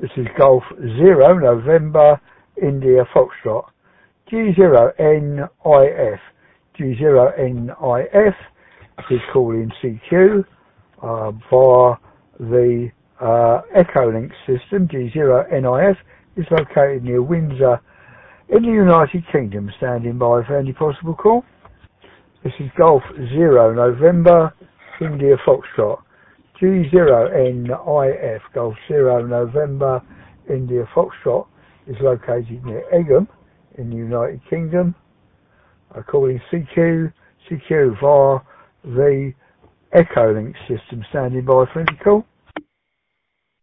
This is Golf Zero November India Foxtrot G0NIF. G0NIF is calling CQ via the Echolink system. G0NIF is located near Windsor in the United Kingdom. Standing by for any possible call. This is Golf Zero November India Foxtrot G0NIF. Golf Zero November India Foxtrot is located near Egham in the United Kingdom. Calling CQ via the Echolink system. Standing by for any call.